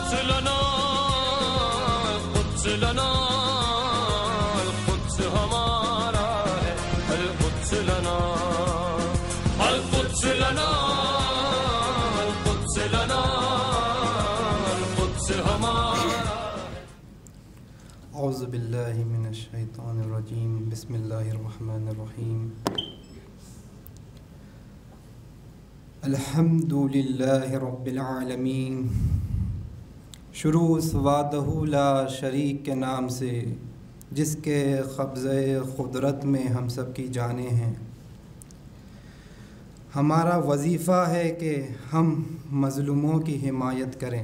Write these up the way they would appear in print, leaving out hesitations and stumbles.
القدس لنا القدس لنا القدس ہمارا ہے القدس لنا القدس لنا القدس لنا القدس ہمارا. اعوذ باللہ من الشیطان الرجیم. بسم اللہ الرحمن الرحیم. الحمد للہ رب العالمین. شروع اس وحدہ لا شریک کے نام سے جس کے قبضہ قدرت میں ہم سب کی جانیں ہیں. ہمارا وظیفہ ہے کہ ہم مظلوموں کی حمایت کریں.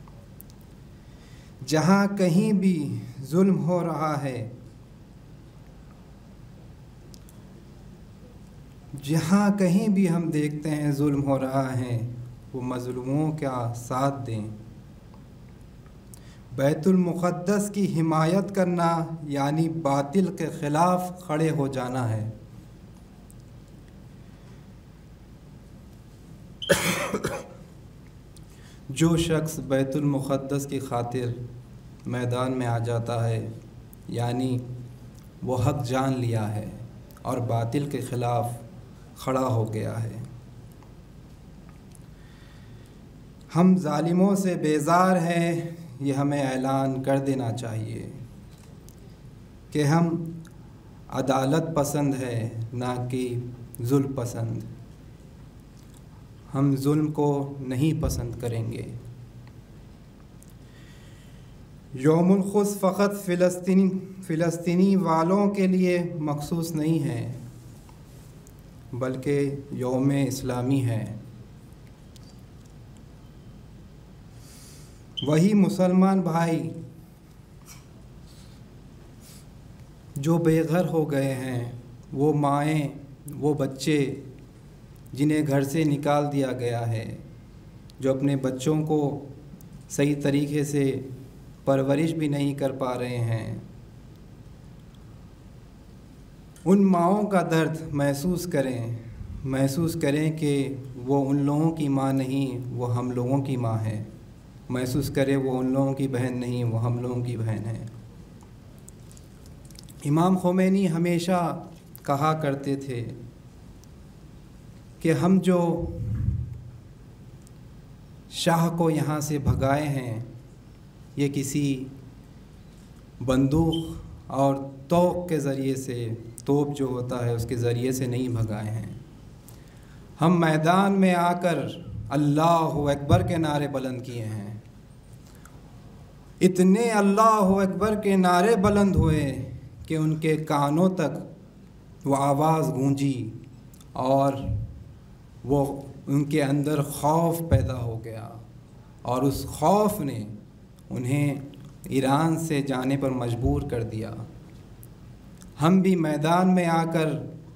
جہاں کہیں بھی ظلم ہو رہا ہے، جہاں کہیں بھی ہم دیکھتے ہیں ظلم ہو رہا ہے، وہ مظلوموں کا ساتھ دیں. بیت المقدس کی حمایت کرنا یعنی باطل کے خلاف کھڑے ہو جانا ہے. جو شخص بیت المقدس کی خاطر میدان میں آ جاتا ہے یعنی وہ حق جان لیا ہے اور باطل کے خلاف کھڑا ہو گیا ہے. ہم ظالموں سے بیزار ہیں، یہ ہمیں اعلان کر دینا چاہیے کہ ہم عدالت پسند ہے نہ کہ ظلم پسند. ہم ظلم کو نہیں پسند کریں گے. یوم القدس فقط فلسطینی والوں کے لیے مخصوص نہیں ہے بلکہ یوم اسلامی ہے. وہی مسلمان بھائی جو بے گھر ہو گئے ہیں، وہ مائیں، وہ بچے جنہیں گھر سے نکال دیا گیا ہے، جو اپنے بچوں کو صحیح طریقے سے پرورش بھی نہیں کر پا رہے ہیں، ان ماؤں کا درد محسوس کریں کہ وہ ان لوگوں کی ماں نہیں، وہ ہم لوگوں کی ماں ہے. محسوس کریں وہ ان لوگوں کی بہن نہیں، وہ ہم لوگوں کی بہن ہے. امام خمینی ہمیشہ کہا کرتے تھے کہ ہم جو شاہ کو یہاں سے بھگائے ہیں، یہ کسی بندوق اور توپ کے ذریعے سے، توپ جو ہوتا ہے اس کے ذریعے سے نہیں بھگائے ہیں. ہم میدان میں آ کر اللہ اکبر کے نعرے بلند کیے ہیں. اتنے اللہ اکبر کے نعرے بلند ہوئے کہ ان کے کانوں تک وہ آواز گونجی اور وہ ان کے اندر خوف پیدا ہو گیا، اور اس خوف نے انہیں ایران سے جانے پر مجبور کر دیا. ہم بھی میدان میں آ کر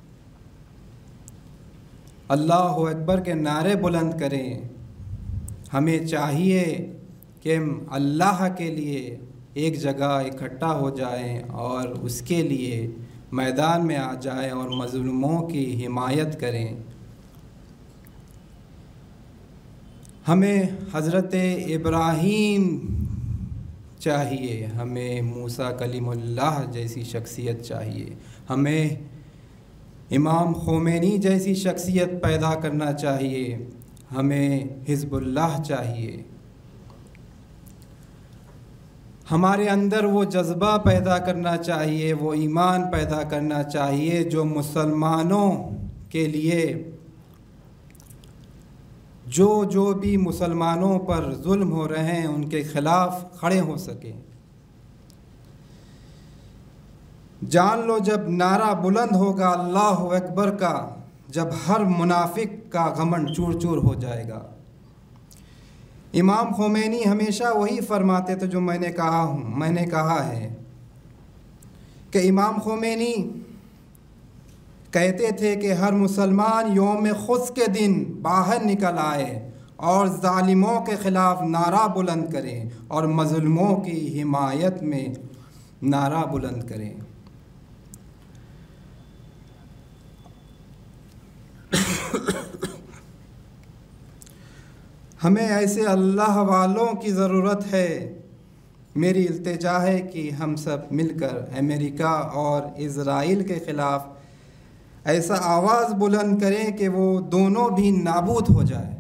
اللہ اکبر کے نعرے بلند کریں. ہمیں چاہیے کہ ہم اللہ کے لیے ایک جگہ اکٹھا ہو جائیں اور اس کے لیے میدان میں آ جائیں اور مظلوموں کی حمایت کریں. ہمیں حضرت ابراہیم چاہیے، ہمیں موسیٰ کلیم اللہ جیسی شخصیت چاہیے، ہمیں امام خمینی جیسی شخصیت پیدا کرنا چاہیے، ہمیں حزب اللہ چاہیے. ہمارے اندر وہ جذبہ پیدا کرنا چاہیے، وہ ایمان پیدا کرنا چاہیے جو مسلمانوں کے لیے جو بھی مسلمانوں پر ظلم ہو رہے ہیں ان کے خلاف کھڑے ہو سکیں. جان لو جب نعرہ بلند ہوگا اللہ اکبر کا، جب ہر منافق کا گھمنڈ چور چور ہو جائے گا. امام خمینی ہمیشہ وہی فرماتے تھے جو میں نے کہا ہے کہ امام خمینی کہتے تھے کہ ہر مسلمان یوم قدس کے دن باہر نکل آئے اور ظالموں کے خلاف نعرہ بلند کریں اور مظلوموں کی حمایت میں نعرہ بلند کریں. ہمیں ایسے اللہ والوں کی ضرورت ہے۔ میری التجا ہے کہ ہم سب مل کر امریکہ اور اسرائیل کے خلاف ایسا آواز بلند کریں کہ وہ دونوں بھی نابود ہو جائے۔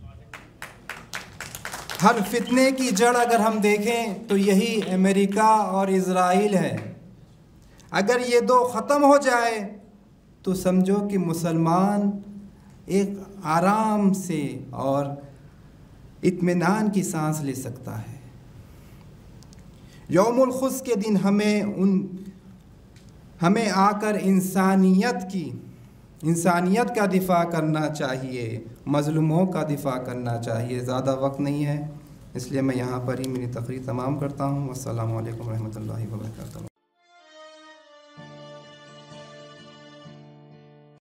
ہر فتنے کی جڑ اگر ہم دیکھیں تو یہی امریکہ اور اسرائیل ہے۔ اگر یہ دو ختم ہو جائے تو سمجھو کہ مسلمان ایک آرام سے اور اطمینان کی سانس لے سکتا ہے۔ یوم الخس کے دن ہمیں آ کر انسانیت کا دفاع کرنا چاہیے، مظلوموں کا دفاع کرنا چاہیے۔ زیادہ وقت نہیں ہے، اس لیے میں یہاں پر ہی میری تقریر تمام کرتا ہوں۔ السلام علیکم ورحمۃ اللہ وبرکاتہ۔